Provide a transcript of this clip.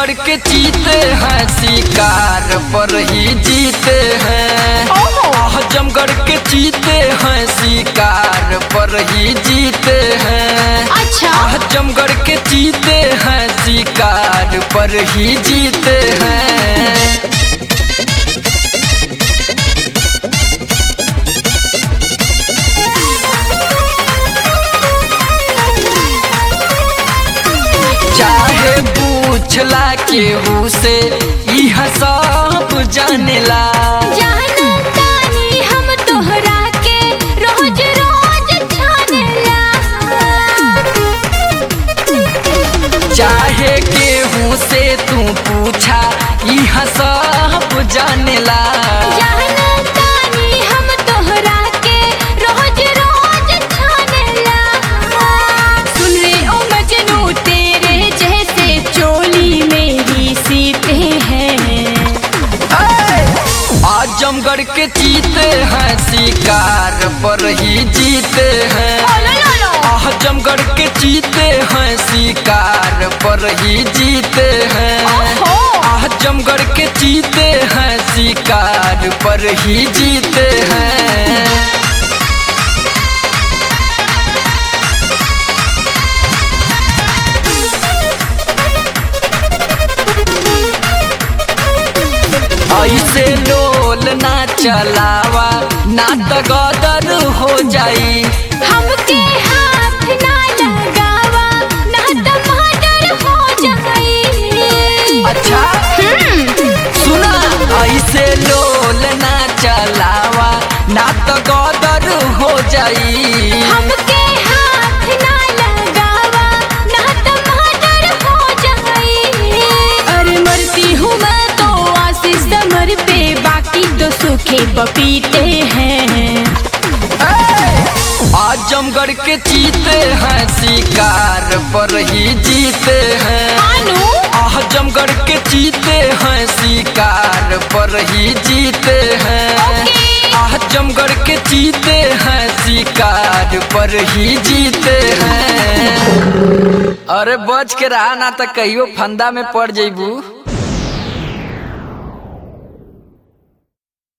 आजमगढ़ के चीते हैं शिकार पर ही जीते हैं। आजमगढ़ के चीते हैं शिकार पर ही जीते हैं। अच्छा आजमगढ़ के चीते हैं शिकार पर ही जीते हैं। चाहे पूछला केहू से यह सब जानेला। जानतानी हम तोहरा के रोज रोज जानेला। चाहे केहू से तू पूछा यह सब जानेला। जानतानी हम तोहरा के रोज रोज जानेला। सुन रे ओ मजनू तेरे जैसे चोली मेरी सीते हैं। आजमगढ़ के चीते हैं शिकार पर ही जीते हैं। आजमगढ़ के चीते हैं शिकार पर ही जीते हैं। आजमगढ़ के चीते हैं शिकार पर ही जीते हैं। ऐसे लोल ना चलावा ना तो गदर हो जाई। हमके हाथ ना लगावा ना तो मर्डर हो जाई। अच्छा सुना, ऐसे लोल ना चलावा ना तो गदर हो जाई। हमके हाथ ना लगावा ना तो मर्डर हो जाई। अरे मरती हूँ मैं तो आशीष समर पे, बाकी तो सूखे पपीते हैं। आजमगढ़ के चीते हैं शिकार पर ही जीते हैं। आजमगढ़ के चीते हैं शिकार पर ही जीते हैं। आजमगढ़ के चीते हैं शिकार पर ही जीते हैं। अरे बच के रहा ना तो कहियो फंदा में पड़ जइबू।